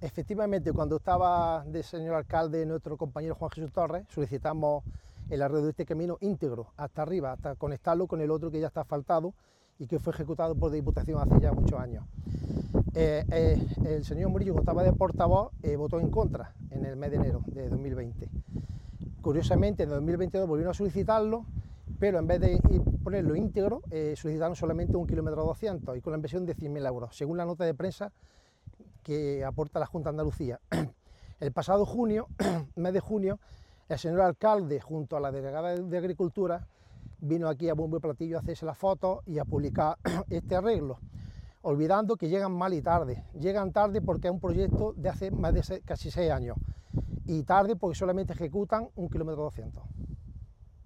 Efectivamente, cuando estaba de señor alcalde nuestro compañero Juan Jesús Torres, solicitamos el arreglo de este camino íntegro hasta arriba, hasta conectarlo con el otro que ya está asfaltado y que fue ejecutado por Diputación hace ya muchos años. El señor Murillo, cuando estaba de portavoz, votó en contra en el mes de enero de 2020. Curiosamente, en 2022 volvieron a solicitarlo, pero en vez de ponerlo íntegro, solicitaron solamente 1,2 kilómetros y con la inversión de 100.000 euros, según la nota de prensa que aporta la Junta de Andalucía. El pasado junio, mes de junio, el señor alcalde, junto a la delegada de Agricultura, vino aquí a bombo y platillo a hacerse las fotos y a publicar este arreglo, olvidando que llegan mal y tarde. Llegan tarde porque es un proyecto de hace más de casi 6 años, y tarde porque solamente ejecutan 1,2 kilómetros.